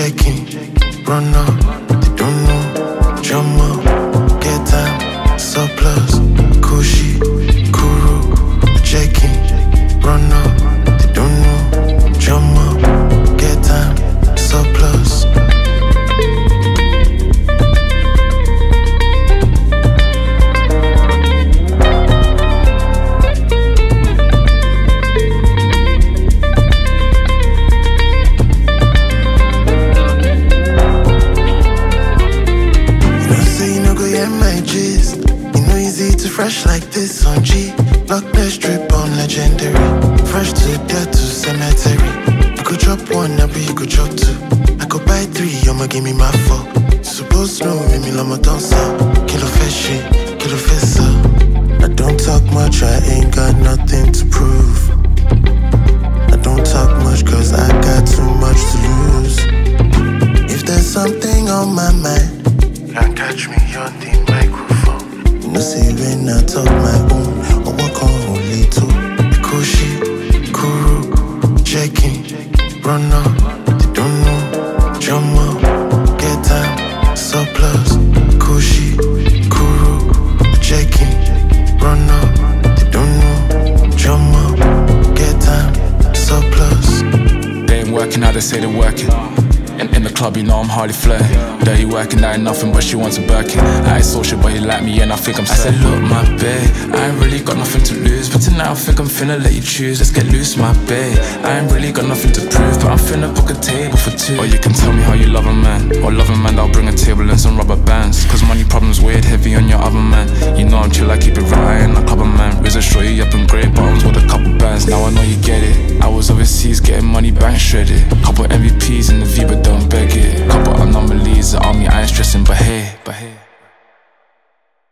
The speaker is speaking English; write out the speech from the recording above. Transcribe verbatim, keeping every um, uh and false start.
checking, run up, they don't know, jump up, get time, surplus, Kushi, Kuru, checking, run up, they don't know, jump up, get time, surplus. Fresh like this on G, lock the strip on legendary. Fresh to death to cemetery. You could drop one, I be you could drop two. I could buy three, I'ma give me my four. Suppose no, me me lama dancer. Kilo fishy, kilo fessa. I don't talk much, I ain't got nothing to prove. I don't talk much cause I got too much to lose. If there's something on my mind, can't catch me on the microphone. You know, say when I talk my own, I walk on only two. Kushi, Kuru, checking, run up, they don't know, jump up, get time, surplus. Kushi, Kuru, checking, run up, they don't know, jump up, get time, surplus. They ain't working how they say they're working. In, in the club, you know I'm hardly flirting. Dirty working, that ain't nothing, but she wants a Birkin. I ain't social, but he like me, and I think I'm certain. I said, look, my bae, I ain't really got nothing to lose, but tonight I think I'm finna let you choose. Let's get loose, my bae. I ain't really got nothing to prove, but I'm finna book a table for two. Or you can tell me how you love a man, or love a man that'll bring a table and some rubber bands. Cause money problems weighed heavy on your other man. You know I'm chill, I keep it right, and I club a man. Rizzo shorty up in grey bottoms with a couple bands. Now I know you get it. I was overseas getting money bank shredded.